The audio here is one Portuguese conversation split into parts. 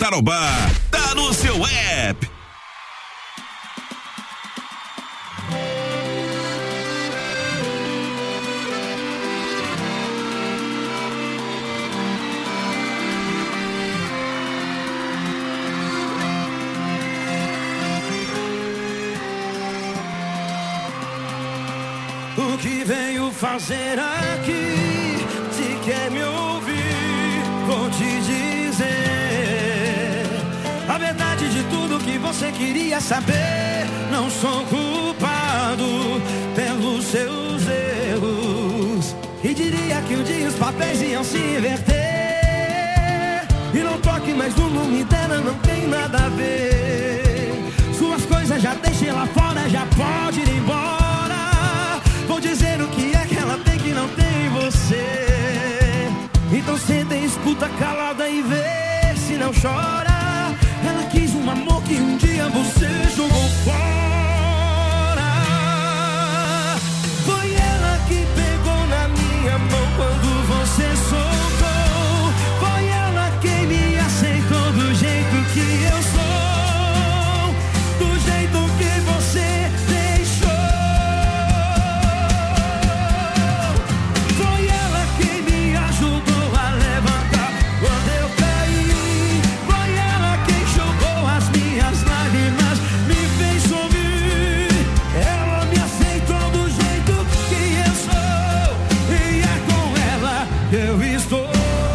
Tarobá tá no seu app. O que venho fazer aqui? Se quer me ouvir, vou te dizer a verdade de tudo que você queria saber. Não sou culpado pelos seus erros, e diria que um dia os papéis iam se inverter. E não toque mais no nome dela, não tem nada a ver. Suas coisas já deixei lá fora, já pode ir embora. Vou dizer o que é que ela tem que não tem em você. Então senta e escuta calada e vê se não chora. Ela quis um amor que um dia você jogou fora. Foi ela que pegou na minha mão quando você soltou. Foi ela quem me aceitou do jeito que eu sou, do jeito que você deixou. Foi ela quem me ajudou a levantar quando eu caí. Foi ela quem jogou as minhas lágrimas, me fez sorrir. Ela me aceitou do jeito que eu sou, e é com ela que eu estou.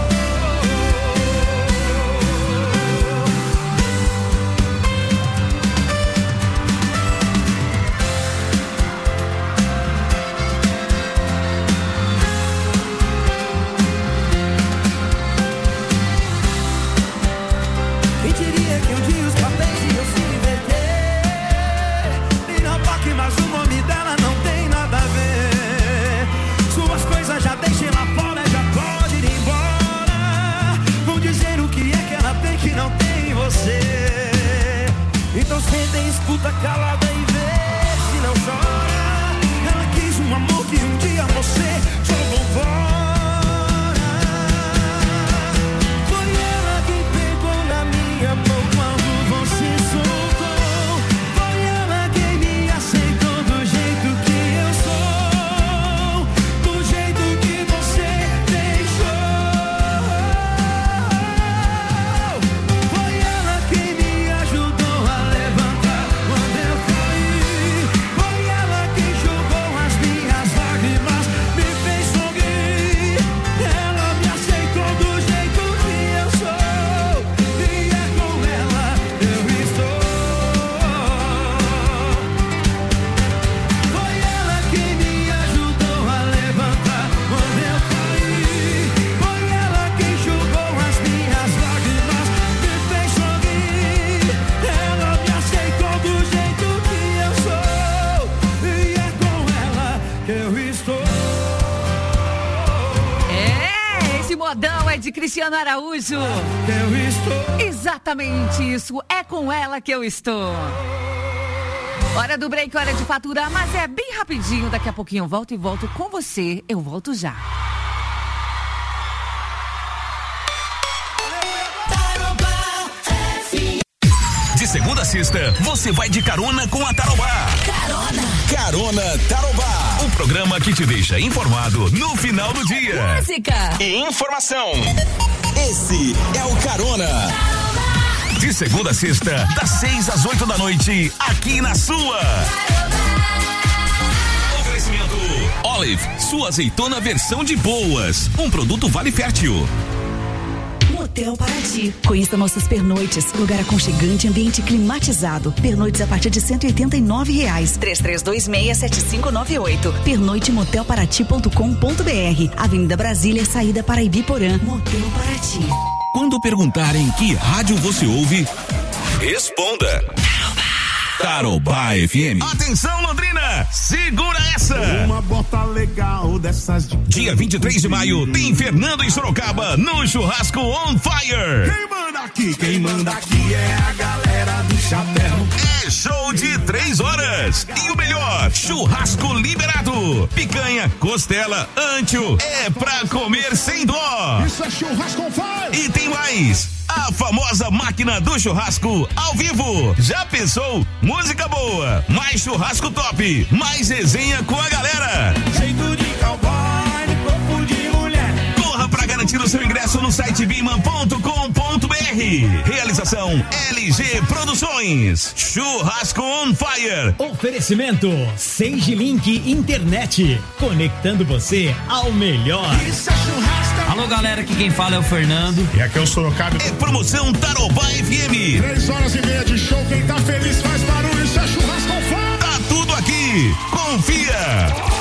Quem diria que um dia os papéis iam se inverter? E não toque mais o nome dela, não tem nada a ver. Suas coisas já deixei lá fora, já pode ir embora. Vão dizer o que é que ela tem que não tem em você. Então senta e escuta calada e vê se não chora. Ela quis um amor que um dia você jogou fora. Foi ela que pegou na minha mão quando você soltou. Foi ela quem me aceitou do jeito que eu sou, do jeito que você deixou. Foi ela quem me ajudou a levantar quando eu caí. Foi ela quem jogou as minhas lágrimas, me fez sorrir. Ela me aceitou do jeito que eu sou, e é com ela eu estou. Foi ela quem me ajudou a levantar quando eu caí. Foi ela quem jogou as minhas lágrimas, me fez sorrir. Ela me aceitou do jeito que eu sou, e é com ela que eu estou. Esse modão é de Cristiano Araújo. Que eu estou. Exatamente isso, é com ela que eu estou. Hora do break, hora de faturar, mas é bem rapidinho. Daqui a pouquinho eu volto com você. Eu volto já. De segunda a sexta, você vai de carona com a Tarobá. Carona Tarobá. O programa que te deixa informado no final do dia. Música E informação. Esse é o Carona. De segunda a sexta, das 6 às 8 da noite, aqui na sua. Oferecimento Olive, sua azeitona versão de boas. Um produto Vale Fértil. Motel Paraty. Conheça nossos pernoites, lugar aconchegante, ambiente climatizado. Pernoites a partir de R$189. 3326-7598. Pernoitemotelparaty.com.br. Avenida Brasília, saída para Ibiporã. Motel Paraty. Quando perguntarem que rádio você ouve, responda. Tarobá FM. Atenção, Londrina, segura essa. Uma bota legal dessas de... Dia 23 de maio, tem Fernando em Sorocaba, no Churrasco On Fire. Quem manda aqui é a galera do chapéu. É show de 3 horas. E o melhor, churrasco liberado. Picanha, costela, ancho, é pra comer sem dó. Isso é Churrasco On Fire. E tem mais. a famosa máquina do churrasco ao vivo. Já pensou? Música boa, mais churrasco top, mais resenha com a galera. Jeito de cowboy, corpo de mulher. Corra pra garantir o seu ingresso no site biman.com.br. Realização LG Produções. Churrasco on Fire. Oferecimento Sage Link Internet, conectando você ao melhor. Isso é churrasco. Alô galera, aqui quem fala é o Fernando. E aqui é o Sorocaba. É promoção Tarobá FM. 3h30 de show, quem tá feliz faz barulho, isso é churrasco on fire. Tá tudo aqui, confia.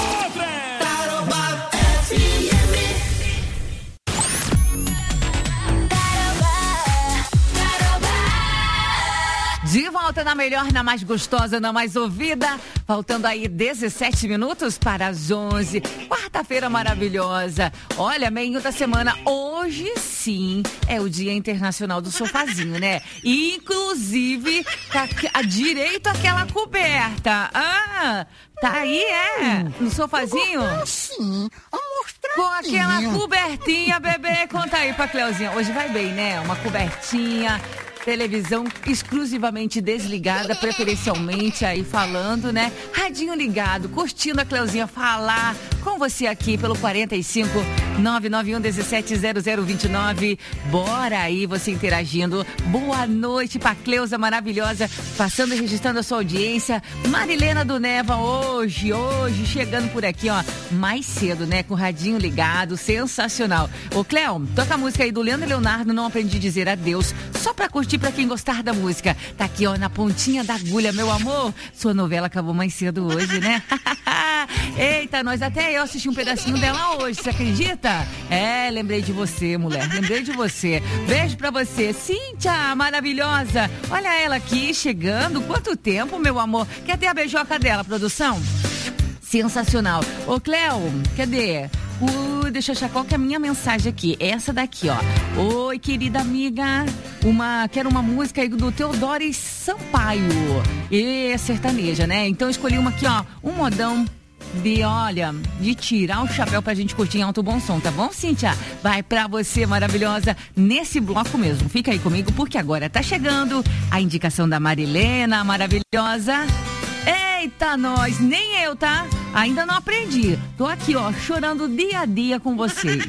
De volta na melhor, na mais gostosa, na mais ouvida. Faltando aí 17 minutos para as 11. Quarta-feira maravilhosa. Olha, meio da semana. Hoje sim é o Dia Internacional do Sofazinho, né? Inclusive, tá a direito àquela coberta. Ah, tá aí, no sofazinho? Sim, com aquela cobertinha, bebê. Conta aí pra Cleuzinha. Hoje vai bem, né? Uma cobertinha. Televisão exclusivamente desligada, preferencialmente aí falando, né? Radinho ligado, curtindo a Cleuzinha falar com você aqui pelo 45 991 17 0029. Bora aí você interagindo. Boa noite pra Cleusa maravilhosa, passando e registrando a sua audiência. Marilena do Neva hoje chegando por aqui, ó, mais cedo, né? Com o radinho ligado, sensacional. Ô Cleo, toca a música aí do Leandro e Leonardo, Não Aprendi a Dizer Adeus, só pra curtir pra quem gostar da música. Tá aqui, ó, na pontinha da agulha, meu amor. Sua novela acabou mais cedo hoje, né? Eita, nós até eu assisti um pedacinho dela hoje, você acredita? Lembrei de você, mulher, lembrei de você. Beijo pra você, Cíntia, maravilhosa. Olha ela aqui, chegando. Quanto tempo, meu amor? Quer ter a beijoca dela, produção? Sensacional. Ô, Cleo, cadê? Deixa eu achar qual que é a minha mensagem aqui. Essa daqui, ó. Oi, querida amiga. Quero uma música aí do Teodoro Sampaio. E sertaneja, né? Então eu escolhi uma aqui, ó. Um modão de tirar o chapéu pra gente curtir em alto bom som, tá bom, Cíntia? Vai pra você, maravilhosa, nesse bloco mesmo. Fica aí comigo, porque agora tá chegando a indicação da Marilena, maravilhosa. Eita, nós, nem eu, tá? Ainda não aprendi. Tô aqui, ó, chorando dia a dia com vocês.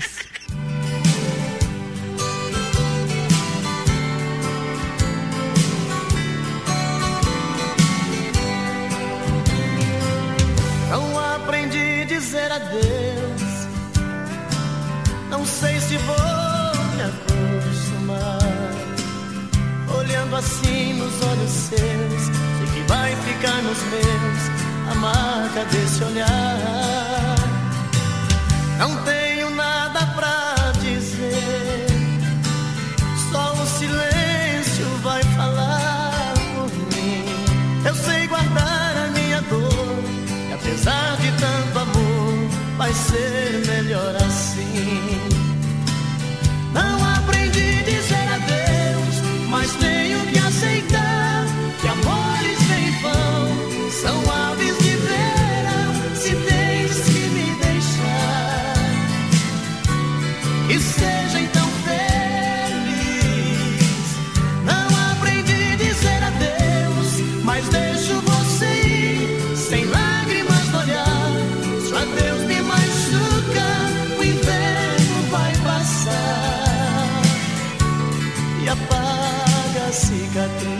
Não aprendi a dizer adeus. Não sei se vou me acostumar. Olhando assim nos olhos seus, sei que vai ficar nos meus a marca desse olhar. Não tenho nada pra dizer, só o silêncio vai falar por mim. Eu sei guardar a minha dor, e apesar de tanto amor, vai ser melhor assim. Não aprendi a dizer adeus, mas tenho que aceitar que amores sem vão são aves de verão. Se tens que me deixar, que seja então feliz. Não aprendi a dizer adeus, mas deixo você ir sem lágrimas no olhar. Se o adeus me machuca, o inverno vai passar e apaga a cicatriz.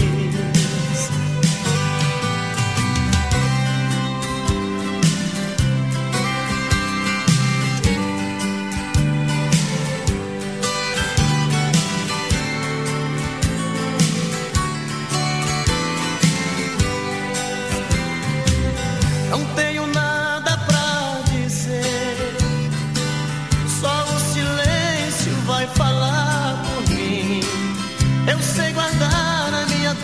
Não tenho nada pra dizer, só o silêncio vai falar por mim. Eu sei guardar a minha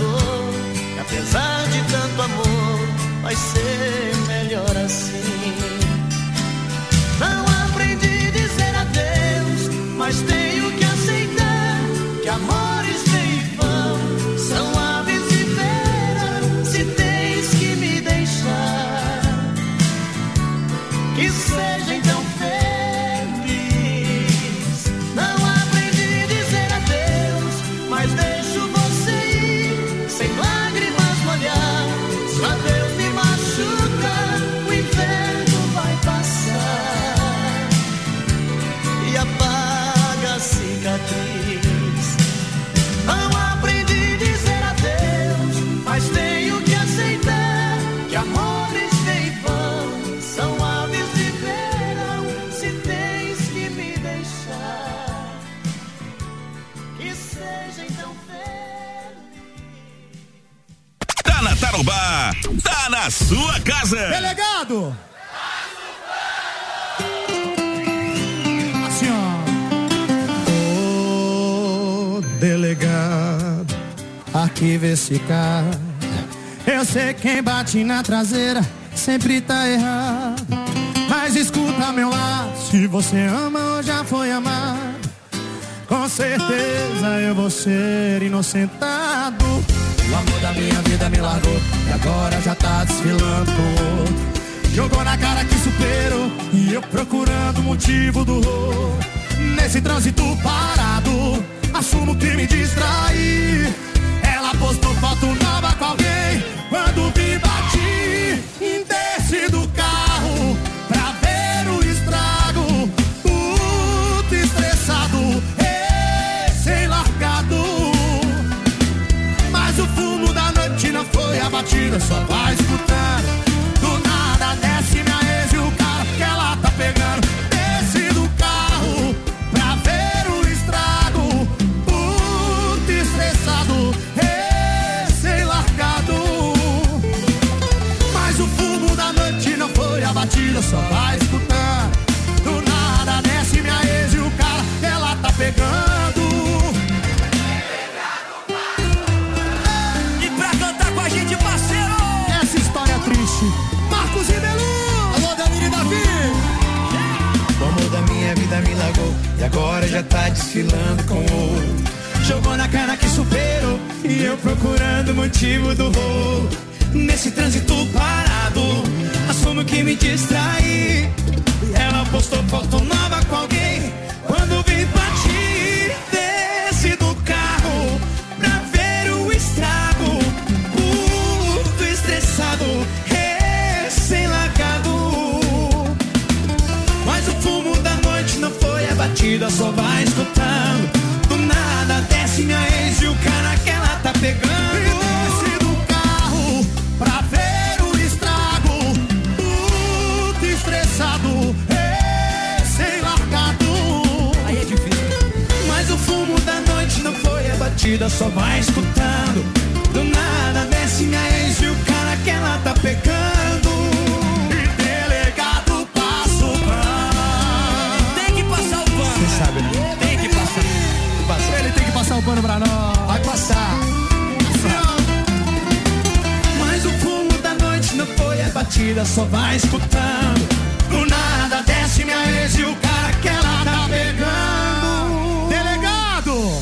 Tá na Tarobá, tá na sua casa. Delegado! Assim, ó. Delegado, arquiva esse cara. Eu sei quem bate na traseira sempre tá errado. Mas escuta meu lado, se você ama ou já foi amado, com certeza eu vou ser inocentado. O amor da minha vida me largou e agora já tá desfilando com outro. Jogou na cara que superou e eu procurando motivo do horror. Nesse trânsito parado, assumo que me distraí. Ela postou foto nova com alguém. Quando vi bati, desci do carro pra ver o estrago. Puto estressado, sem largado. Mas o fumo da noite não foi abatido, só vai escutando. Do nada desce minha ex e o cara que ela tá pegando. Desce do carro pra ver o estrago. Puto estressado, sem largado. Mas o fumo da noite não foi abatido, só vai escutando. Do nada desce minha ex e o cara que ela tá pegando. E pra cantar com a gente, parceiro, essa história triste, Marcos e Belu. Alô, Danilo e Davi. O amor da minha vida me largou e agora já tá desfilando com outro. Jogou na cara que superou e eu procurando motivo do rolo. Nesse trânsito parado, assumo que me distraí. Ela postou foto nova com alguém. Quando vi partir, desci do carro pra ver o estrago. Puto estressado, recém-largado. Mas o fumo da noite não foi abatido, só vai escutando. Do nada desce minha ex e o cara que ela tá pegando. Desce do carro pra ver o estrago. Puto estressado, recém-largado. Aí é difícil. Mas o fumo da noite não foi abatido, só vai escutando. Do nada desce minha ex e o cara que ela tá pegando. E delegado passa o pano. Tem que passar o pano. Você sabe, né? Tem que passar. Ele tem que passar o pano pra nós. Vai passar. Mas o fumo da noite não foi abatida, só vai escutando. Do nada desce minha ex e o cara que ela tá pegando. Delegado!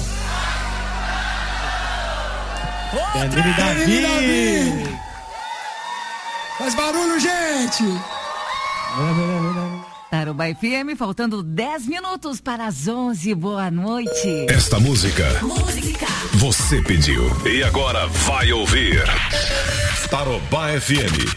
Danilo Davi! Faz barulho, gente! Tarobá FM, faltando 10 minutos para as 11. Boa noite. Esta música você pediu e agora vai ouvir. Tarobá FM.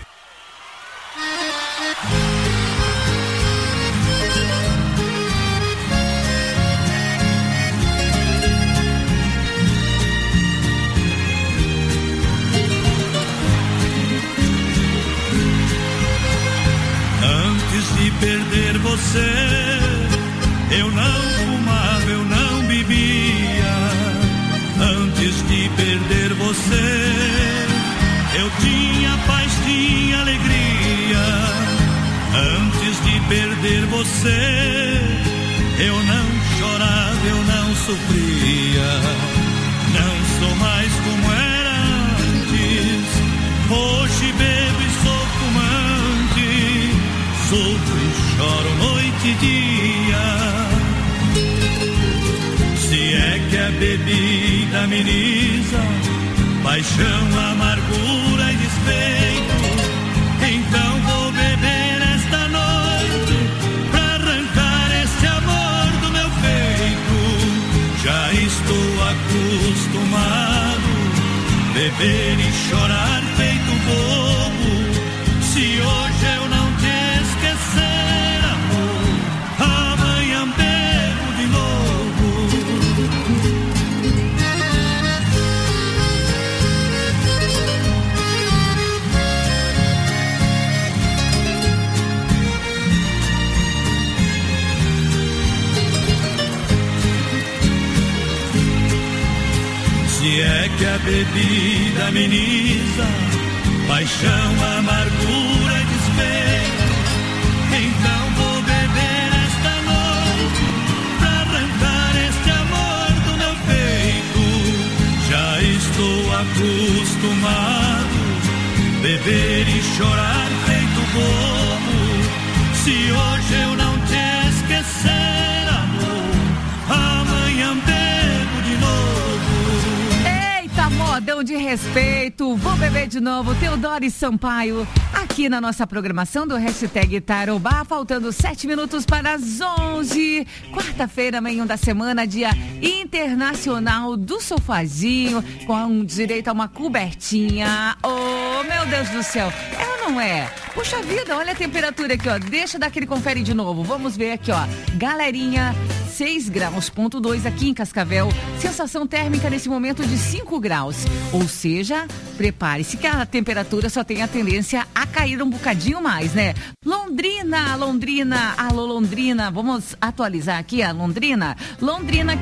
Antes de perder você, eu não fumava, eu não bebia. Antes de perder você, eu tinha paz, tinha alegria. Antes de perder você, eu não chorava, eu não sofria. Não sou mais como era antes. Hoje bebo e sou fumante. Sofro e choro noite e dia. Se é que a bebida ameniza paixão, amargura e despeito, então vou beber esta noite pra arrancar este amor do meu peito. Já estou acostumado a beber e chorar feito bobo. Se hoje eu não te esquecer, amor, amanhã bebo de novo. Se é que a bebida ameniza paixão, amargura e despeito, então vou beber esta noite pra arrancar este amor do meu peito. Já estou acostumado beber e chorar feito bobo. Se hoje eu não te esquecer, amor, amanhã bebo de novo. Eita, modão de respeito, vou beber de novo. Teodoro Sampaio, aqui na nossa programação do hashtag Tarobá, faltando 7 minutos para as 11. Quarta-feira, meio da semana, dia internacional do sofazinho, com direito a uma cobertinha. Oh, meu Deus do céu, é ou não é? Puxa vida, olha a temperatura aqui, ó. Deixa eu dar aquele confere de novo. Vamos ver aqui, ó. Galerinha, 6 graus,2 aqui em Cascavel. Sensação térmica nesse momento de 5 graus. Ou seja, prepare-se que a temperatura só tem a tendência a cair um bocadinho mais, né? Londrina, alô Londrina, vamos atualizar aqui a Londrina. Londrina,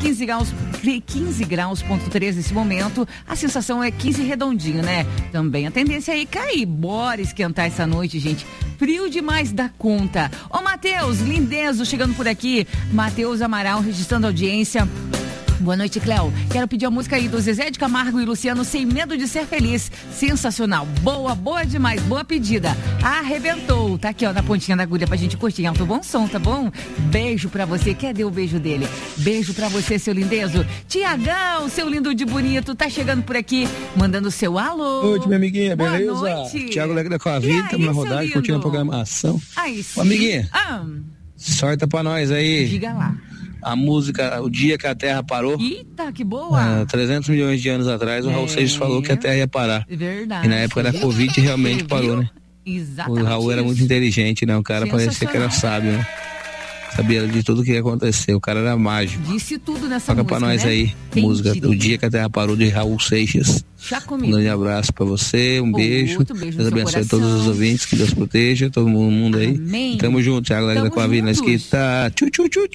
15 graus,3 nesse momento. A sensação é 15 redondinho, né? Também a tendência é cair. Bora esquentar essa noite, gente. Frio demais da conta. Ô, Matheus, lindezo, chegando por aqui. Matheus Amaral, registrando audiência. Boa noite, Cléo. Quero pedir a música aí do Zezé de Camargo e Luciano, Sem Medo de Ser Feliz. Sensacional. Boa demais. Boa pedida. Arrebentou. Tá aqui, ó, na pontinha da agulha pra gente curtir. Alto bom som, tá bom? Beijo pra você. Cadê o beijo dele? Beijo pra você, seu lindezo. Tiagão, seu lindo de bonito, tá chegando por aqui, mandando seu alô. Boa noite, minha amiguinha. Boa beleza? Noite. Tiago Alegre da Covid, estamos na rodagem, curtindo a programação. Aí sim. Ô, amiguinha, sorta pra nós aí. Diga lá. A música, O Dia que a Terra Parou. Eita, que boa! 300 milhões de anos atrás, o Raul Seixas falou que a Terra ia parar. Verdade. E na época da Covid realmente parou, né? Exatamente. O Raul era muito inteligente, né? O cara parecia que era sábio, né? Sabia de tudo que ia acontecer. O cara era mágico. Disse tudo nessa música. Toca pra nós, né? Aí, música O Dia que a Terra Parou, de Raul Seixas. Já comigo. Um grande abraço pra você, um beijo. Deus abençoe todos os ouvintes, que Deus proteja todo mundo aí. Amém. Tamo junto, Thiago Alegre da Coavina, na esquita. Tchu.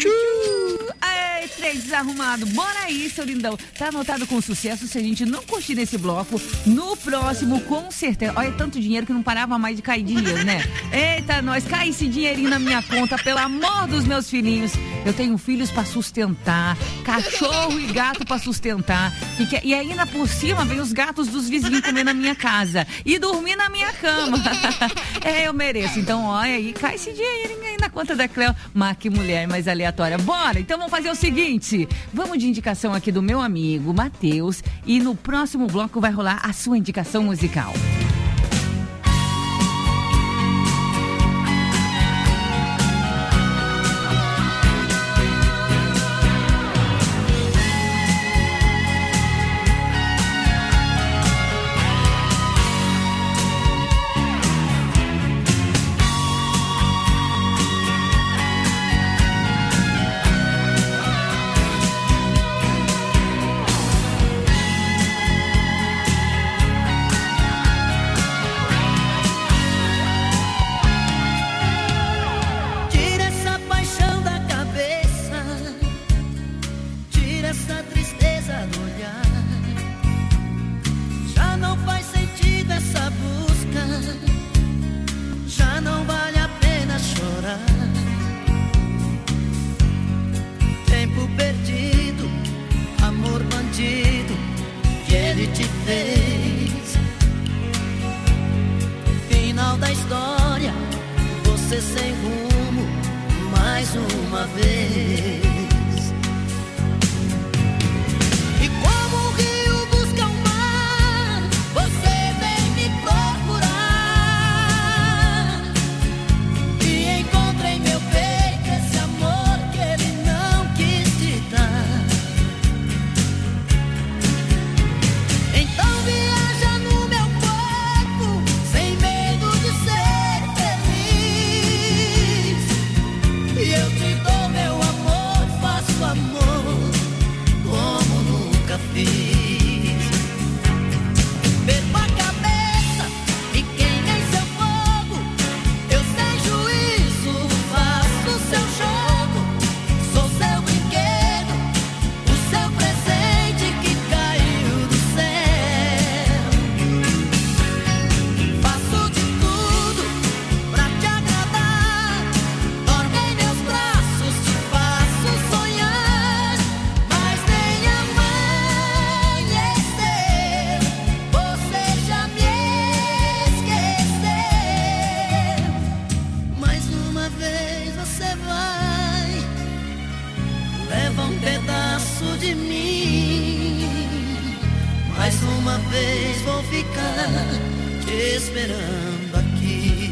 Ai, três desarrumado. Bora aí, seu lindão. Tá anotado com sucesso. Se a gente não curtir nesse bloco, no próximo, com certeza. Olha, tanto dinheiro que não parava mais de cair dinheiro, né? Eita, nós, cai esse dinheirinho na minha conta, pelo amor dos meus filhinhos. Eu tenho filhos pra sustentar, cachorro e gato pra sustentar. E ainda por cima vem os gatos dos vizinhos comer na minha casa e dormir na minha cama. Eu mereço. Então, olha aí, cai esse dinheirinho aí na conta da Cleo. Mas que mulher mais aleatória. Bora, então vamos fazer o seguinte. Vamos de indicação aqui do meu amigo Matheus. E no próximo bloco vai rolar a sua indicação musical. E eu te dou meu amor. te esperando aqui.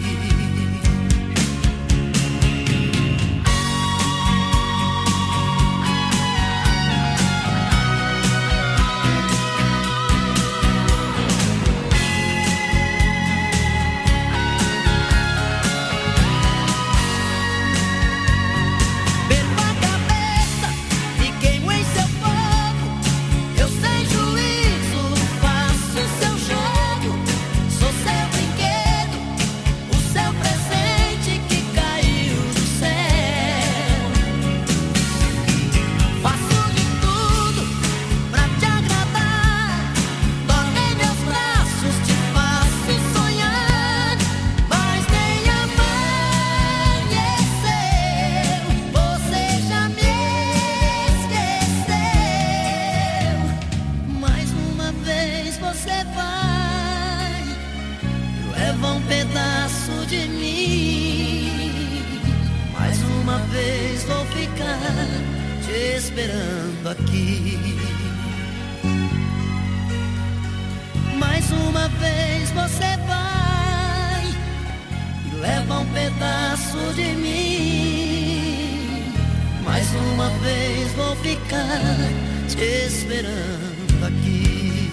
Esperando aqui. Mais uma vez você vai e leva um pedaço de mim. Mais uma vez vou ficar te esperando aqui.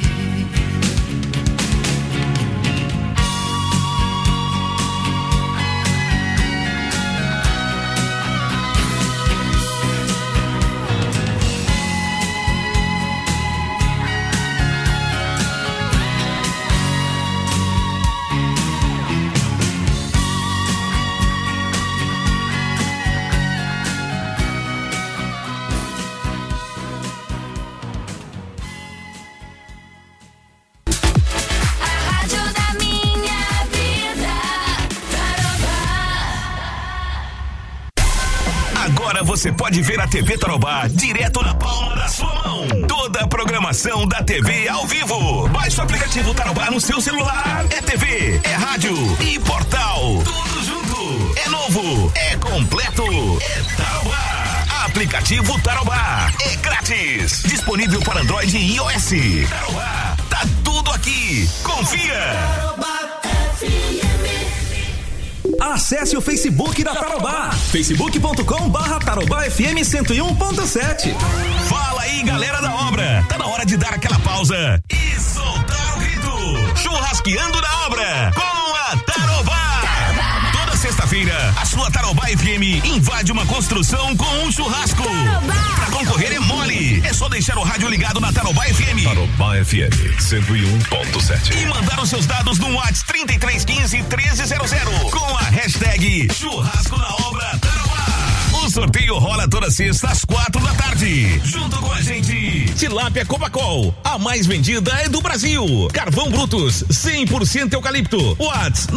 Você pode ver a TV Tarobá direto na palma da sua mão. Toda a programação da TV ao vivo. Baixe o aplicativo Tarobá no seu celular. É TV, é rádio e portal. Tudo junto. É novo, é completo. É Tarobá. Aplicativo Tarobá. É grátis. Disponível para Android e iOS. Tarobá. Tá tudo aqui. Confia. Tarobá FM. Acesse o Facebook da Tarobá, facebook.com/Tarobá FM 101.7. Fala aí, galera da obra, tá na hora de dar aquela pausa e soltar o grito. Churrasqueando na obra com a Tarobá. Toda sexta-feira, a sua Tarobá FM invade uma construção com um churrasco. Pra concorrer é mole, é só deixar o rádio ligado na Tarobá FM. Tarobá FM 101.7 e mandar os seus dados no WhatsApp 3315-1300 com a hashtag Churrasco na Obra Tarobá. O sorteio rola toda sexta às 4h. Junto com a gente, Tilápia Copacol, a mais vendida é do Brasil. Carvão Brutus, 100% eucalipto. WhatsApp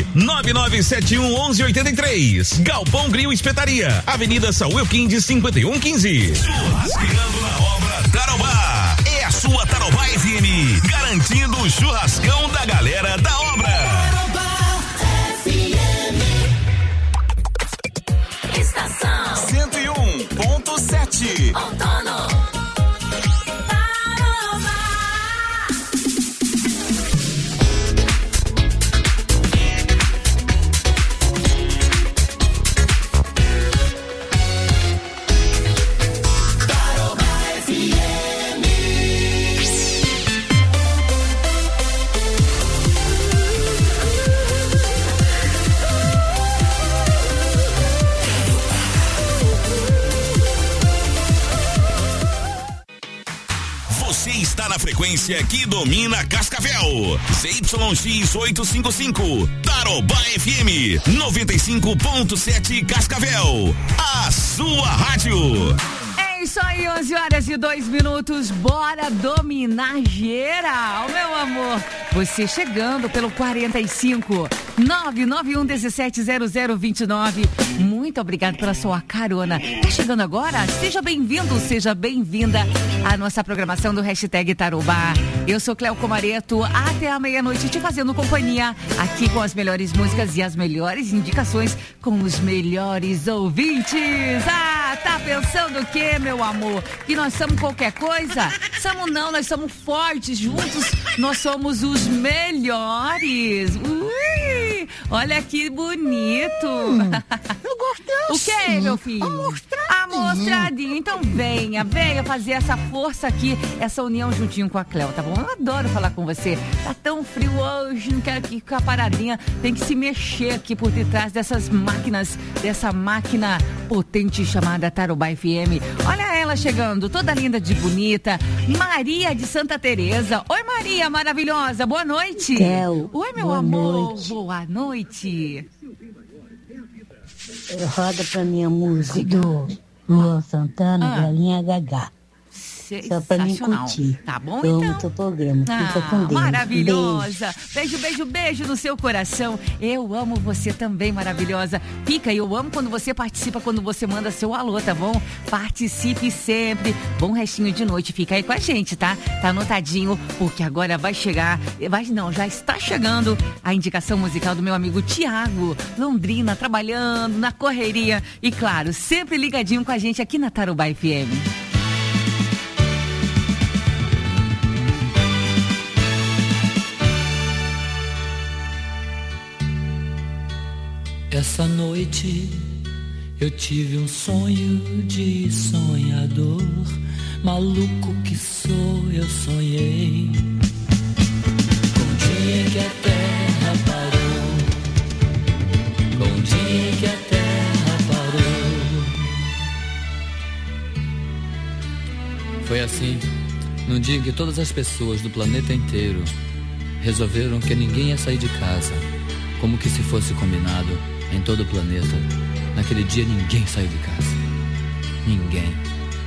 999711183. Galpão Grill Espetaria, Avenida Saúl Elquinde 5115. Churrasqueando na Obra Tarobá. É a sua Tarobá FM, garantindo o churrascão da galera da obra. Tarobá FM. Estação 101.7. Outono. Está na frequência que domina Cascavel. ZYX 855, Tarobá FM 95.7 Cascavel. A sua rádio. É isso aí, 11h02. Bora dominar geral, meu amor. Você chegando pelo 45 991170029. Muito obrigado pela sua carona. Tá chegando agora? Seja bem-vindo, seja bem-vinda à nossa programação do hashtag Tarobá. Eu sou Cléo Comareto, até a meia-noite te fazendo companhia aqui com as melhores músicas e as melhores indicações com os melhores ouvintes. Tá pensando o quê, meu amor? Que nós somos qualquer coisa? Somos não, nós somos fortes, juntos nós somos os melhores. Ui, olha que bonito. Eu gostei assim. O que, meu filho? Amostradinho. Então venha fazer essa força aqui, essa união juntinho com a Cleo, tá bom? Eu adoro falar com você. Tá tão frio hoje, não quero aqui ficar paradinha. Tem que se mexer aqui por detrás dessas máquinas, dessa máquina potente chamada Tarobá FM. Olha ela chegando, toda linda de bonita. Maria de Santa Teresa. Oi, Maria, maravilhosa. Boa noite. Cleo, oi, meu boa amor. Noite. Boa noite. Roda pra mim a música do Luan Santana, Galinha Gagá. Só pra mim curtir. Tá bom, eu então? amo teu programa. Fica com Deus. Maravilhosa. Beijo no seu coração. Eu amo você também, maravilhosa. Fica, eu amo quando você participa, quando você manda seu alô, tá bom? Participe sempre. Bom restinho de noite. Fica aí com a gente, tá? Tá anotadinho, porque agora vai chegar, já está chegando a indicação musical do meu amigo Tiago, Londrina, trabalhando na correria. E claro, sempre ligadinho com a gente aqui na Tarobá FM. Essa noite eu tive um sonho de sonhador, maluco que sou, eu sonhei com o dia em que a terra parou, com o dia em que a terra parou. Foi assim, num dia em que todas as pessoas do planeta inteiro resolveram que ninguém ia sair de casa, como que se fosse combinado. Em todo o planeta, naquele dia ninguém saiu de casa. Ninguém.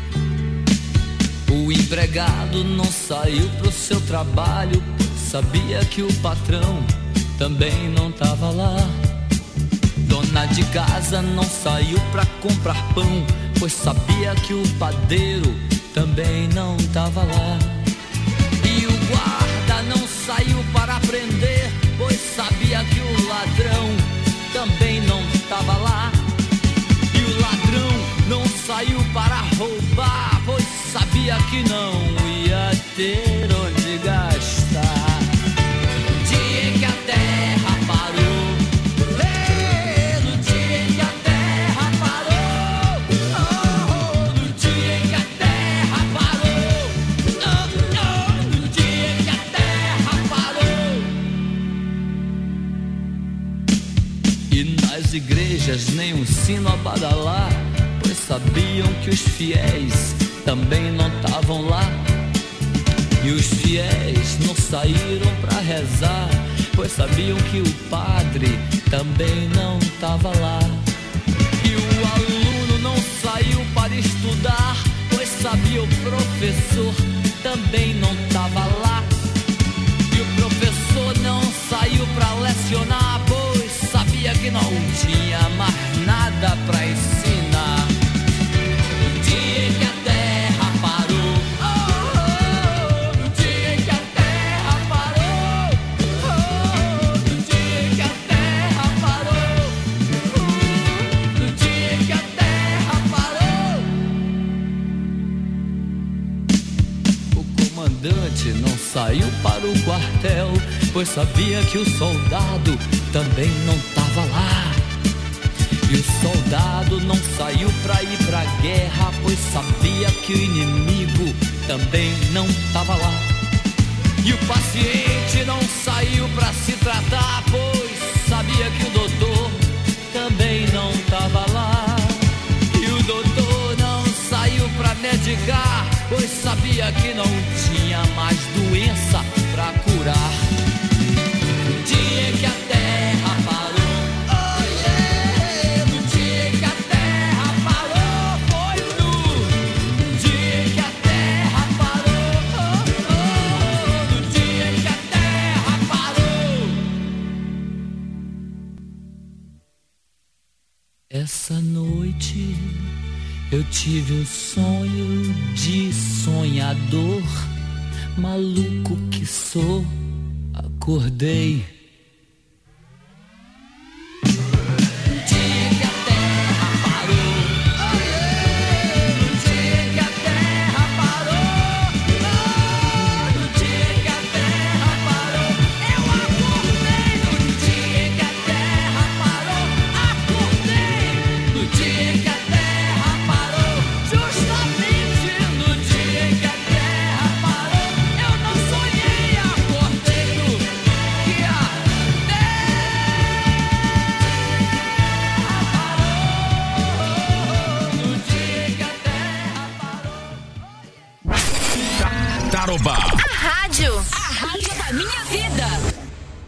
O empregado não saiu pro seu trabalho, sabia que o patrão também não tava lá. Dona de casa não saiu pra comprar pão, pois sabia que o padeiro também não tava lá. E o guarda não saiu para prender, pois sabia que o ladrão também não estava lá. E o ladrão não saiu para roubar, pois sabia que não ia ter onde gastar. No dia em que a terra parou, no dia em que a terra parou, no dia em que a terra parou, no dia em que a terra parou. E nas igrejas nem um sino a badalar, pois sabiam que os fiéis também não estavam lá. E os fiéis não saíram pra rezar, pois sabiam que o padre também não estava lá. E o aluno não saiu para estudar, pois sabia o professor também não estava lá. E o professor não saiu pra lecionar, pois sabia que não tinha mais nada pra ensinar. No dia em que a terra parou, no dia em que a terra parou, no dia em que a terra parou, no dia em que a terra parou. O comandante não saiu para o quartel, pois sabia que o soldado também não estava lá. E o soldado não saiu pra ir pra guerra, pois sabia que o inimigo também não estava lá. E o paciente não saiu pra se tratar, pois sabia que o doutor também não estava lá. E o doutor não saiu pra medicar, pois sabia que não tinha mais doença pra curar. No dia em que a terra parou, no dia em que a terra parou, foi no dia em que a terra parou, no dia em que a terra parou. Essa noite eu tive um sonho de sonhador, maluco que sou, acordei. No dia que a terra parou, Tarobá. A rádio da minha vida.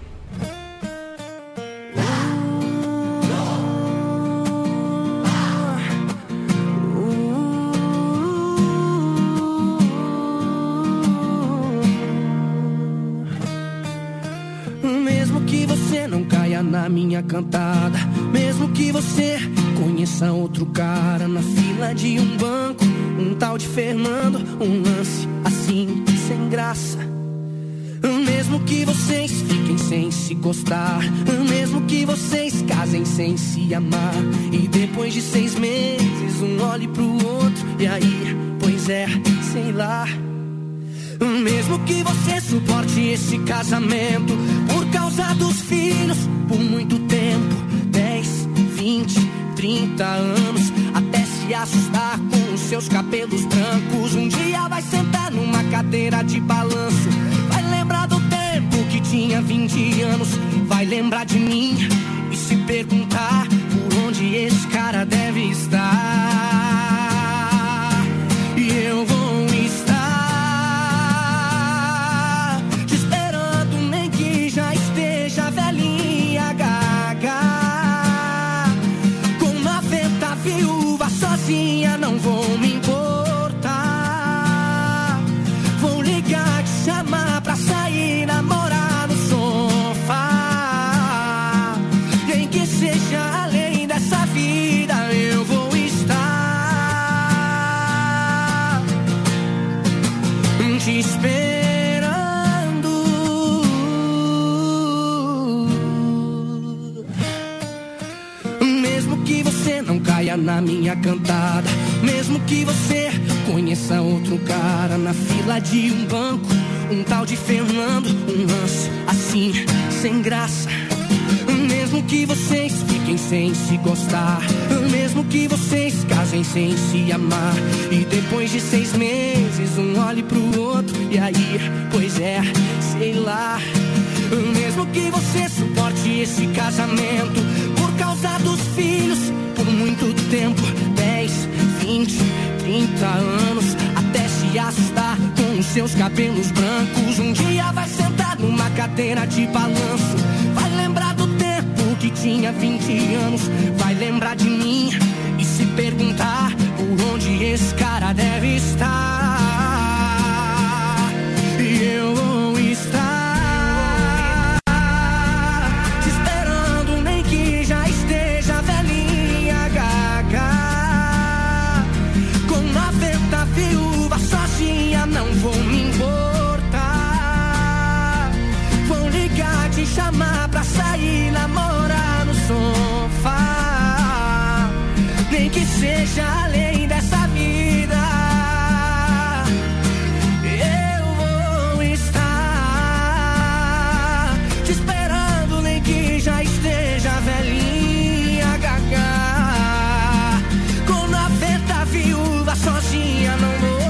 Mesmo que você não caia na minha cantada, mesmo que você conheça outro cara na fila de um banco, um tal de Fernando, um lance assim, sem graça. Mesmo que vocês fiquem sem se gostar, mesmo que vocês casem sem se amar, e depois de 6 meses um olhe pro outro, e aí, pois é, sei lá. Mesmo que você suporte esse casamento por causa dos filhos, por muito tempo, 10, 20, 30 anos, até se assustar com os seus cabelos brancos. Um dia vai sentar numa cadeira de balanço, vai lembrar do tempo que tinha 20 anos, vai lembrar de mim e se perguntar por onde esse cara deve estar. E eu vou velhinha gaga, com uma venta viúva sozinha, não vou me importar. Vou ligar, te chamar pra sair, namorar no sofá. Nem que seja além dessa vida, eu vou estar te esperando. Não caia na minha cantada, mesmo que você conheça outro cara na fila de um banco, um tal de Fernando, um lance assim, sem graça. Mesmo que vocês fiquem sem se gostar, mesmo que vocês casem sem se amar, e depois de 6 meses um olhe pro outro, e aí, pois é, sei lá. Mesmo que você suporte esse casamento por causa dos filhos, por muito tempo, 10, 20, 30 anos, até se assustar com os seus cabelos brancos. Um dia vai sentar numa cadeira de balanço, vai lembrar do tempo que tinha 20 anos, vai lembrar de mim e se perguntar por onde esse cara deve estar. E eu vou estar sozinha, não vou me importar. Vou ligar, te chamar pra sair, namorar no sofá. Nem que seja além dessa vida, eu vou estar te esperando, nem que já esteja velhinha gaga, com 90 viúvas sozinha, não vou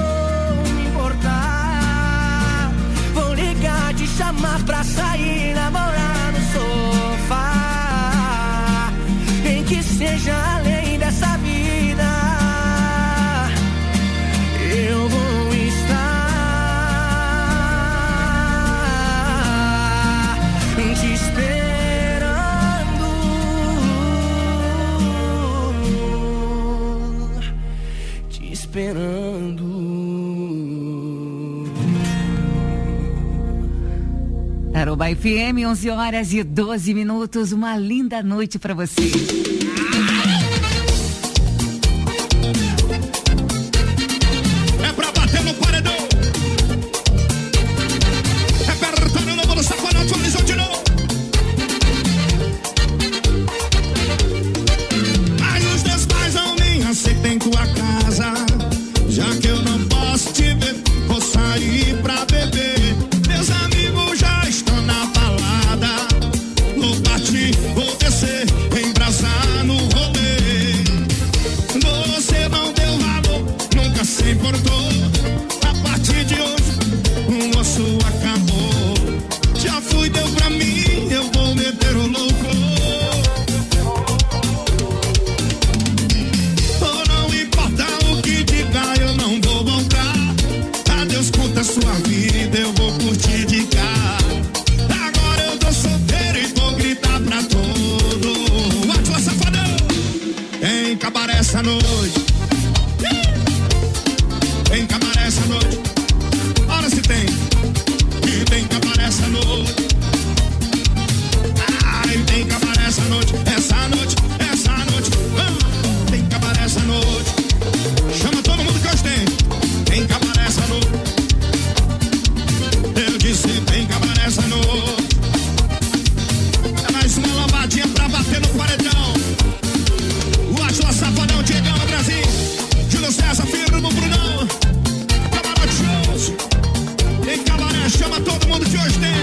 te chamar pra sair, namorar no sofá. Nem que seja além dessa vida, eu vou estar te esperando, te esperando. Tarobá FM, 11h12. Uma linda noite pra você. É pra bater no paredão. É perto novo no saconato, horizonte não. Mas os teus pais não me aceitam em tua casa. Já que eu não posso te ver, vou sair pra beber. Meus amigos já estão na balada, no party vou descer, embrasar. sábado de hoje tem.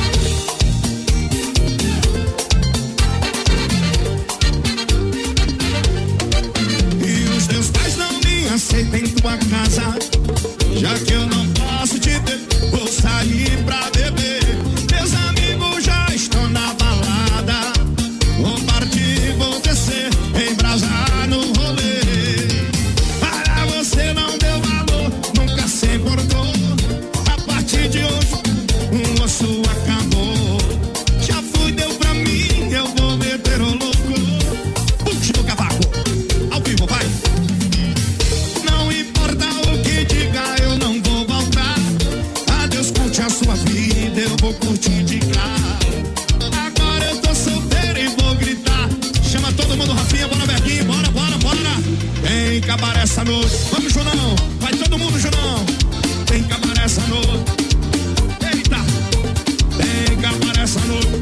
E os teus pais não me aceitam em tua casa, já que eu não posso te ter, vou sair pra beber. Meus amigos já estão na balada, vou partir, vou descer, embrasar no rolê. Para você não deu valor, nunca se importou. A partir de hoje, o osso acabou. Já fui, deu pra mim, eu vou meter o louco. Puxa do cavaco, ao vivo, vai. Não importa o que diga, eu não vou voltar. Adeus, curte a sua vida, eu vou curtir de cá. Agora eu tô solteiro e vou gritar. Chama todo mundo, Rafinha, bora Berguinho, bora, bora, bora. Vem acabar essa noite, vamos Junão, vai todo mundo Junão. Vem acabar essa noite. Eita, vem acabar essa noite.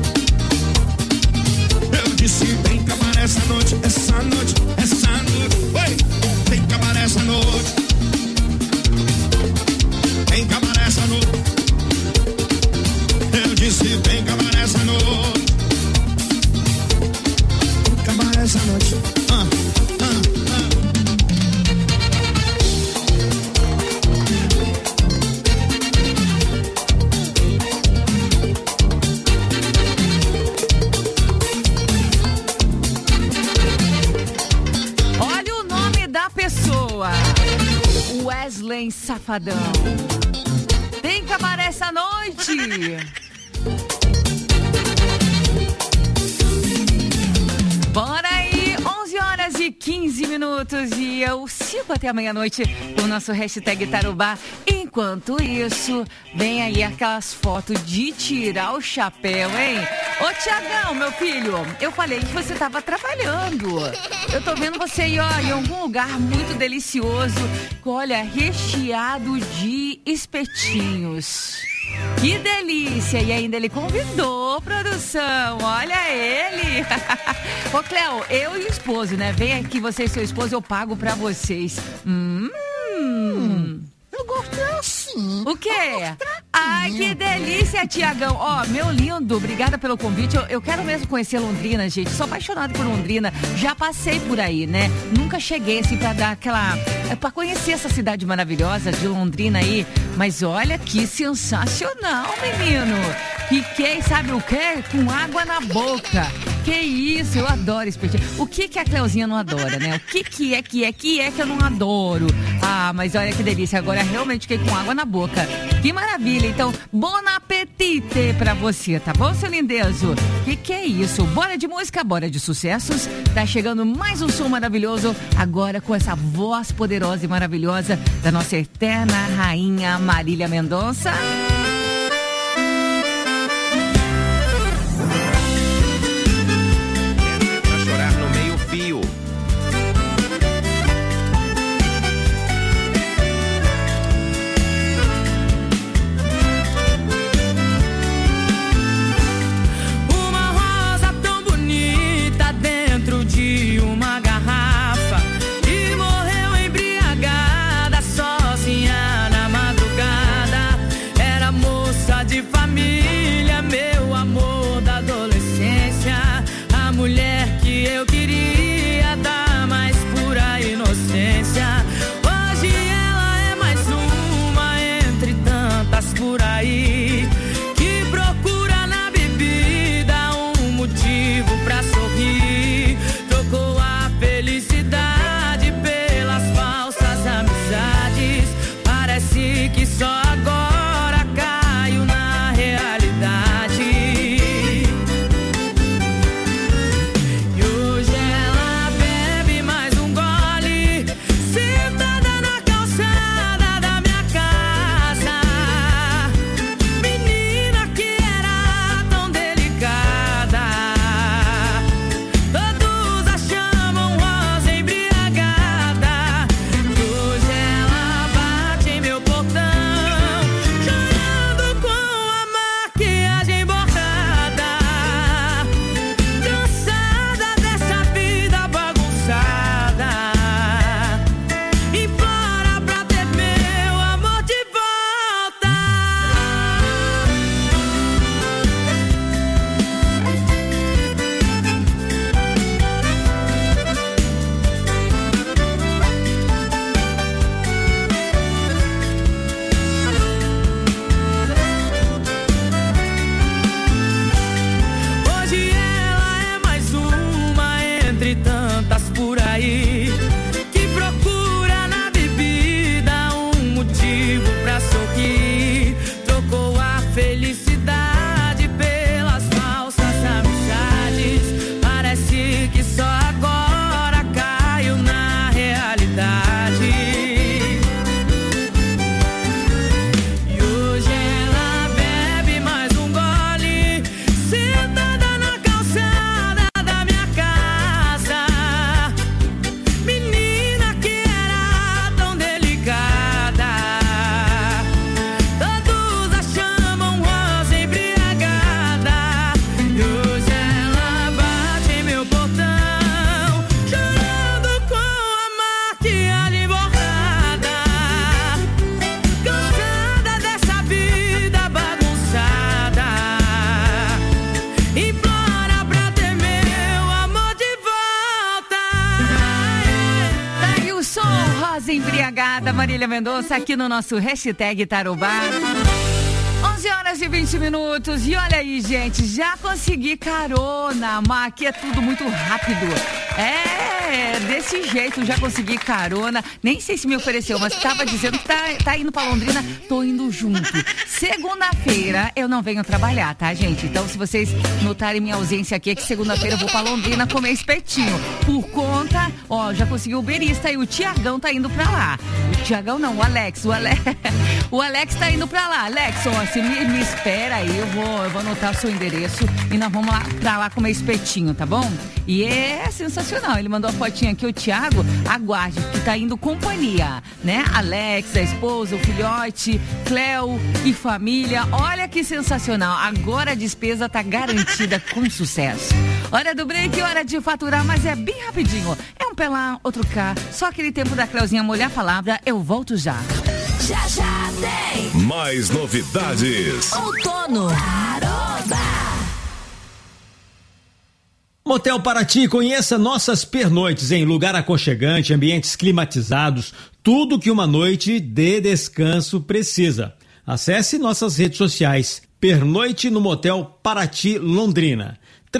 Eu disse vem acabar essa noite, essa noite, essa noite. Oi, vem acabar essa noite. Vem acabar essa noite. Eu disse vem acabar essa noite. Acabar essa noite. Olha o nome da pessoa, Wesley Safadão. Tem que acabar essa noite. Bora aí, 11h15 e eu sigo até a meia-noite o nosso hashtag Tarobá. Enquanto isso, vem aí aquelas fotos de tirar o chapéu, hein? Ô Tiagão, meu filho, eu falei que você tava trabalhando. Eu tô vendo você aí, ó, em algum lugar muito delicioso, olha, recheado de espetinhos. Que delícia! E ainda ele convidou, produção. Olha ele! Ô, Cléo, eu e o esposo, né? Vem aqui, você e seu esposo, eu pago pra vocês. Eu gostei assim. O quê? Ai, que delícia, Tiagão. Ó, meu lindo, obrigada pelo convite. Eu quero mesmo conhecer Londrina, gente. Sou apaixonada por Londrina. Já passei por aí, né? Nunca cheguei assim pra dar aquela... pra conhecer essa cidade maravilhosa de Londrina aí. Mas olha que sensacional, menino. Fiquei, sabe o quê? Com água na boca. Que isso, eu adoro espetinho. O que a Cleuzinha não adora, né? O que é que eu não adoro? Ah, mas olha que delícia. Agora realmente fiquei com água na boca. Que maravilha. Então, bon apetite pra você, tá bom, seu lindezo? Que é isso? Bora de música, bora de sucessos. Tá chegando mais um som maravilhoso. Agora com essa voz poderosa e maravilhosa da nossa eterna rainha Marília Mendonça. Que só agora caio na realidade. Marília Mendonça aqui no nosso hashtag Tarobá. 11 horas e 20 minutos. E olha aí, gente, já consegui carona. Mas aqui é tudo muito rápido. Desse jeito, já consegui carona. Nem sei se me ofereceu, mas tava dizendo que tá indo pra Londrina. Tô indo junto. Segunda-feira eu não venho trabalhar, tá, gente? Então, se vocês notarem minha ausência aqui, é que segunda-feira eu vou pra Londrina comer espetinho. Por conta, já consegui o berista e o Tiagão tá indo pra lá. O Tiagão não, o Alex. O Alex tá indo pra lá. Alex, você me espera aí, eu vou anotar o seu endereço e nós vamos pra lá comer espetinho, tá bom? E é sensacional, ele mandou a fotinha aqui, o Thiago, aguarde, que tá indo companhia, né? Alex, a esposa, o filhote, Cleo e família, olha que sensacional, agora a despesa tá garantida com sucesso. Hora do break, hora de faturar, mas é bem rapidinho, é um pé lá, outro cá, só aquele tempo da Cleuzinha molhar a palavra, eu volto já. Já tem mais novidades. Outono Tarobá. Motel Paraty, conheça nossas pernoites em lugar aconchegante, ambientes climatizados, tudo que uma noite de descanso precisa. Acesse nossas redes sociais, Pernoite no Motel Paraty, Londrina.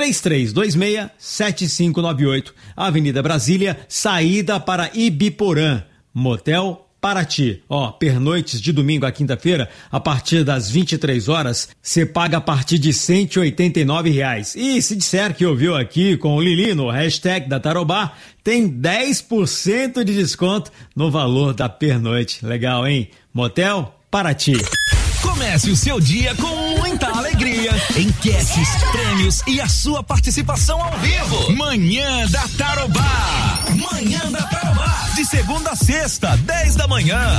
3326-7598, Avenida Brasília, saída para Ibiporã, Motel Paraty. Pernoites de domingo a quinta-feira, a partir das 23 horas, você paga a partir de R$189. E se disser que ouviu aqui com o Lili no hashtag da Tarobá, tem 10% de desconto no valor da pernoite. Legal, hein? Motel Paraty. Comece o seu dia com muita alegria, enquetes, prêmios e a sua participação ao vivo. Manhã da Tarobá. Manhã da Tarobá. De segunda a sexta, 10 da manhã.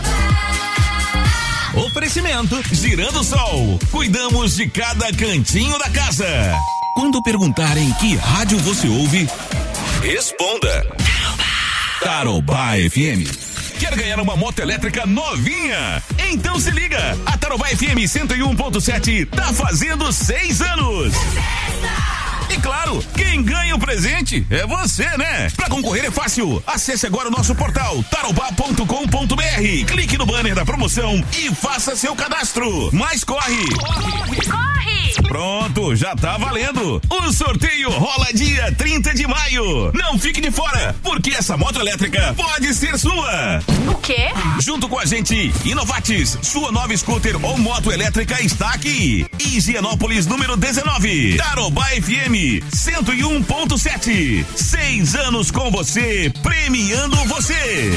Oferecimento Girando Sol. Cuidamos de cada cantinho da casa. Quando perguntarem que rádio você ouve, responda. Tarobá FM. Quer ganhar uma moto elétrica novinha? Então se liga, a Tarobá FM 101.7 tá fazendo 6 anos. E claro, quem ganha o presente é você, né? Pra concorrer é fácil. Acesse agora o nosso portal tarobá.com.br. Clique no banner da promoção e faça seu cadastro. Mas corre! Pronto, já tá valendo. O sorteio rola dia 30 de maio. Não fique de fora, porque essa moto elétrica pode ser sua. O quê? Junto com a gente, Inovatis, sua nova scooter ou moto elétrica está aqui. Higienópolis, número 19. Tarobá FM 101.7. 6 anos com você, premiando você.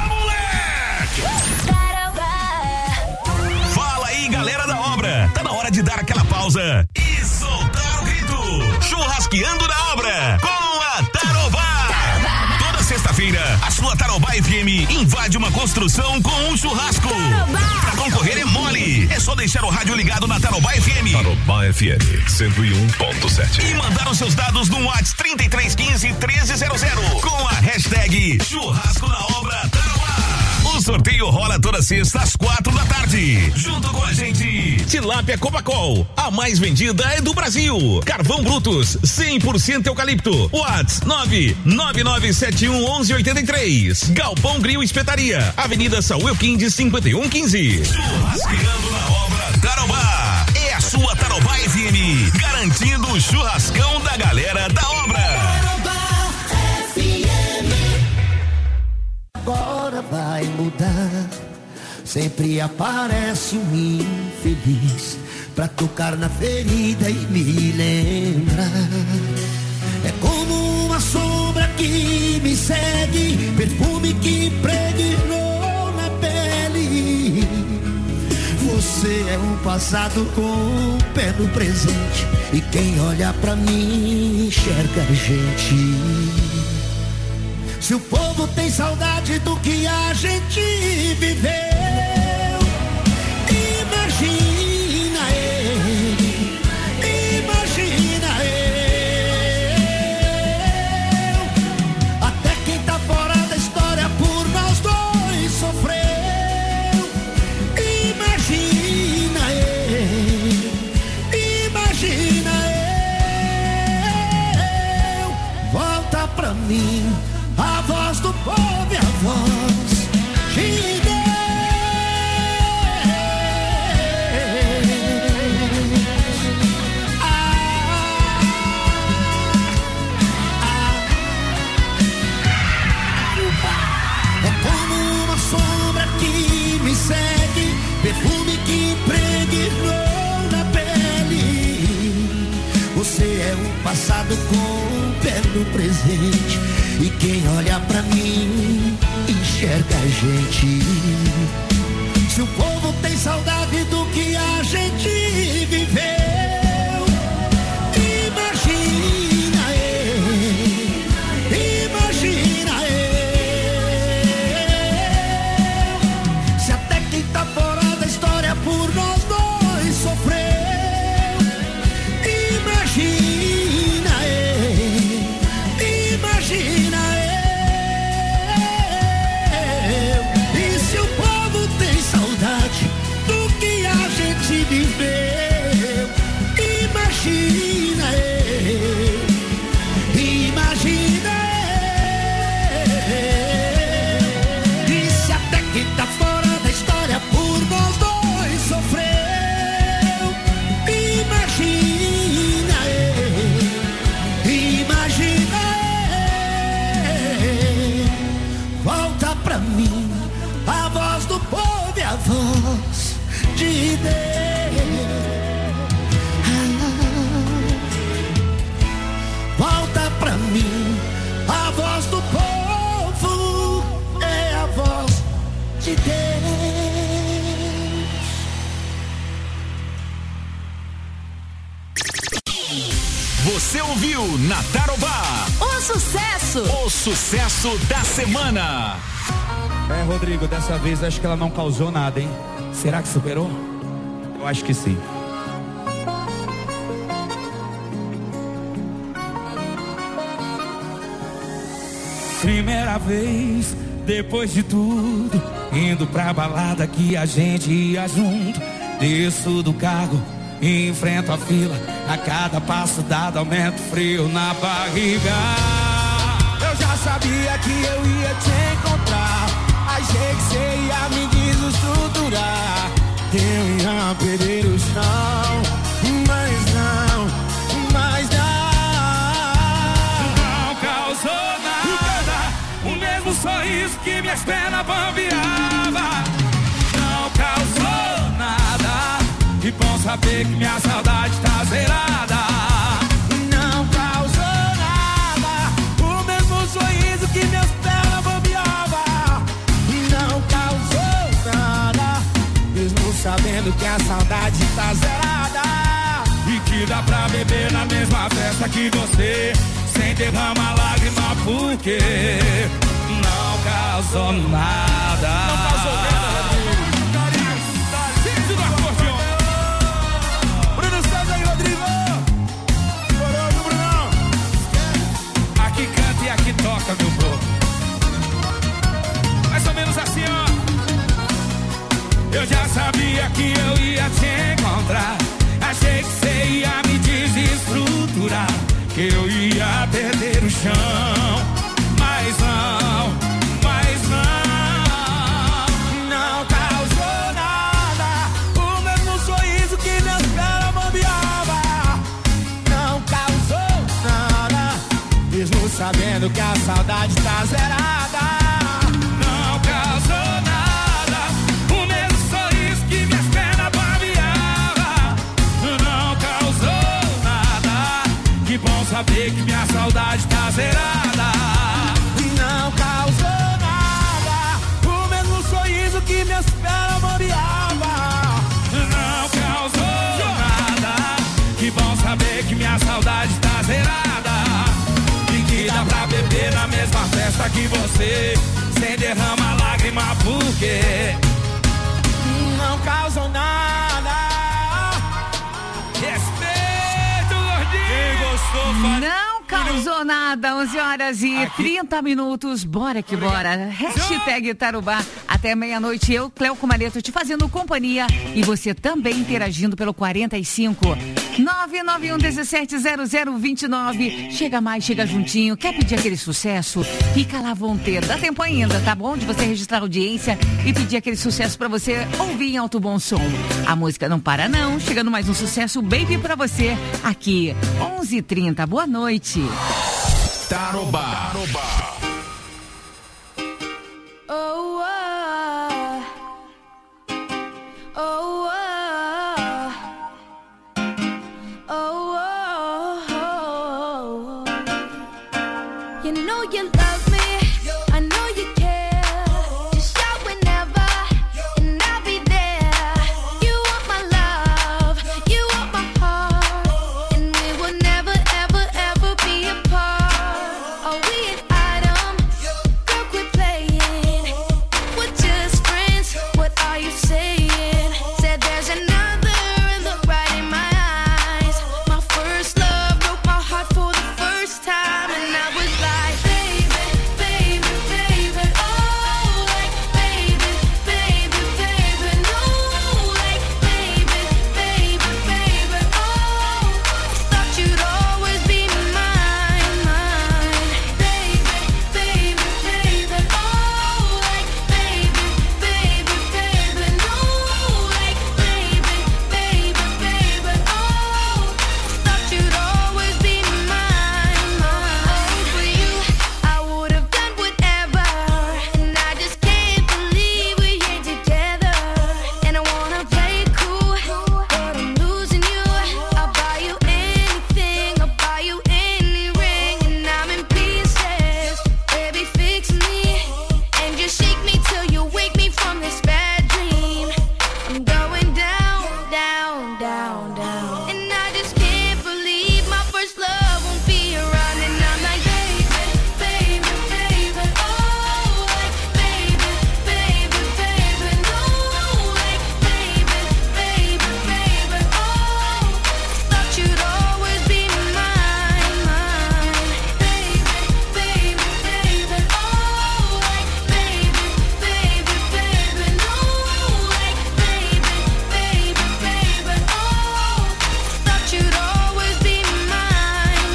Fala aí, galera da obra. Tá na hora de dar aquela pausa e soltar o grito. Churrasqueando na obra com a Tarobá. Toda sexta-feira, a sua Tarobá FM invade uma construção com um churrasco. Pra concorrer é mole. É só deixar o rádio ligado na Tarobá FM. Tarobá FM 101.7. E mandar os seus dados no WhatsApp 3315-1300 com a hashtag Churrasco na Obra Tarobá. O sorteio rola toda sexta às 4 da tarde. Junto com a gente, Tilápia Copacol, a mais vendida é do Brasil. Carvão Brutus, 100% eucalipto. WhatsApp 999711183. Galpão Grill Espetaria, Avenida Saúl Elquinde 5115. Churrasqueando na Obra Tarobá. É a sua Tarobá FM, garantindo o churrascão da galera da obra. Agora vai mudar. Sempre aparece um infeliz pra tocar na ferida e me lembrar. É como uma sombra que me segue, perfume que impregnou na pele. Você é um passado com o pé no presente, e quem olha pra mim enxerga a gente. Se o povo tem saudade do que a gente viveu, imagina ele, imagina eu. Até quem tá fora da história por nós dois sofreu. Imagina ele, imagina eu. Volta pra mim a voz do povo e a voz de Você é o passado com o pé no presente. E quem olha pra mim enxerga a gente. Se o povo tem saudade do que a gente viveu, imagina eu, imagina eu. Se até quem tá fora da história por nós dois sofreu, imagina eu, imagina eu. E se o povo tem saudade do que a gente viveu, imagina eu, imagina eu. E se até quem tá fora da história por nós dois sofreu, imagina eu, imagina eu. Volta pra mim a voz do povo e a voz de Deus. Volta pra mim a voz do povo, é a voz de Deus. Você ouviu na Tarobá O sucesso! o sucesso da semana. É, Rodrigo, dessa vez acho que ela não causou nada, hein? Será que superou? Eu acho que sim. Primeira vez, depois de tudo, indo pra balada que a gente ia junto. Desço do carro, enfrento a fila. A cada passo dado aumenta o frio na barriga. Eu já sabia que eu ia te encontrar. Achei que você ia me desestruturar. Eu ia perder o chão, mas não, mas não causou nada. O mesmo sorriso que minhas pernas bambeava. Não causou nada. E bom saber que minha saudade tá zerada. Não causou nada. O mesmo sorriso que minhas pernas bambeava. Não causou nada. Mesmo sabendo que a saudade tá zerada. E que dá pra beber na mesma festa que você, sem derramar lágrima, porque não causou nada. Não causou nada. Cinto do acordeon. Bruno César e Rodrigo. Coroa, Brunão. Aqui canta e aqui toca, meu povo. Mais ou menos assim, ó. Eu já sabia que eu ia te encontrar. Achei que você ia me desestruturar, que eu ia perder o chão. Mas não, mas não. Não causou nada. O mesmo sorriso que minhas pernas bambeava. Não causou nada. Mesmo sabendo que a saudade tá zerada. Não causou nada. O mesmo sorriso que minhas pernas bambeava. Não causou nada. Que bom saber que minha saudade tá zerada. Não causou nada. O mesmo sorriso que minhas pernas bambeava. Não causou nada. Que bom saber que minha saudade tá zerada. E que dá pra beber na mesma festa que você, sem derramar lágrima, porque não causou nada. Respeito, gordinho. Quem gostou, Não causou nada, 11 horas e 30 minutos, bora que bora. Hashtag Tarobá, até meia-noite, eu, Cleo Comareto, te fazendo companhia e você também interagindo pelo 45 991-170029. Chega mais, chega juntinho, quer pedir aquele sucesso? Fica lá, vão ter, dá tempo ainda, tá bom? De você registrar a audiência e pedir aquele sucesso pra você ouvir em alto bom som. A música não para não, chegando mais um sucesso, baby, pra você, aqui, 11h30, boa noite. Tarobá. Oh, oh, oh, oh, oh. you love me. I know you care. Just shout whenever, and I'll be there. You want my love, you want my heart, and we will never, ever, ever be apart. Are we an item? Girl, quit playing. We're just friends. What are you saying? Said there's another, and look right in my eyes. My first love broke my heart for the first time, and I was like, baby, baby, baby, oh, like, baby, baby, baby, no, like, baby, baby, baby, oh, thought you'd always be mine, mine, baby, baby, baby, oh, like, baby, baby, baby, no, like, baby, baby, baby, oh, thought you'd always be mine, mine. For you, I would have done whatever, and I just can't believe we ain't together. And I wanna play it cool, but I'm losing you. I'll buy you anything, I'll buy you any ring, and I'm in pieces. Baby, fix me, and just shake me till you wake me from this bad dream. I'm going down, down, down, down, and I just can't believe my first love won't be around. And I'm like, baby, baby, baby, oh, like, baby, baby, baby, no, like, baby, baby, baby, oh, thought you'd always be mine, mine, baby, baby, baby, oh, like, baby, baby, baby, no, like, baby, baby, baby, oh, thought you'd always be mine,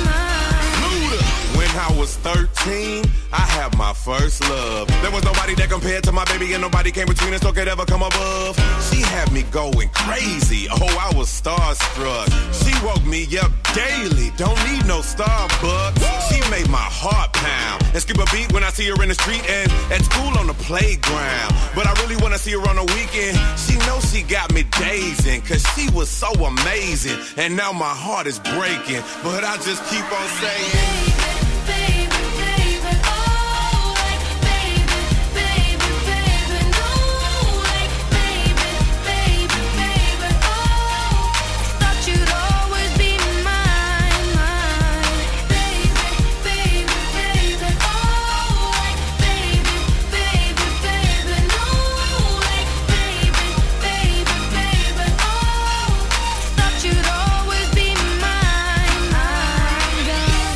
mine. When I was 13, I had my first love. There was nobody that compared to my baby, and nobody came between us or could ever come above. She had me going crazy. Oh, I was starstruck. She woke me up daily. Don't need no Starbucks. She made my heart pound and skip a beat when I see her in the street and at school on the playground. But I really wanna see her on the weekend. She knows she got me dazing, cause she was so amazing. And now my heart is breaking, but I just keep on saying, Baby, baby, oh, like, baby, baby, baby, no, like, baby, baby, baby, oh, thought you'd always be mine, mine, baby, baby, baby, oh, like, baby, baby, baby, no, like, baby, baby, baby, oh, thought you'd always be mine, mine, gone.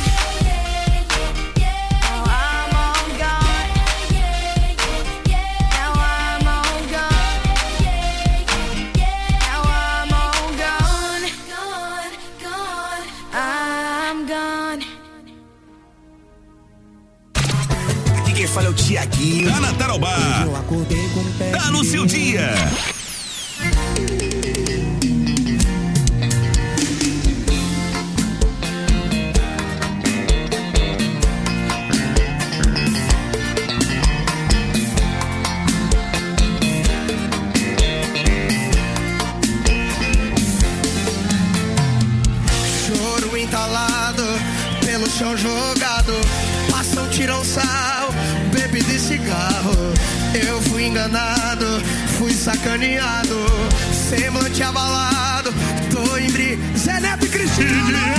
Now I'm all gone. Now I'm all gone. Now I'm all gone. Gone, gone. I'm gone. Aqui quem fala é o Tiaguinho. Tá na Tarobá. Eu acordei com o pé Tá no seu dia. Choro entalado, pelo chão jogado. Passam, tiram sal, bebida e cigarro. Eu fui enganado, fui sacaneado. Semblante abalado, tô em Zé Neto e Cristina.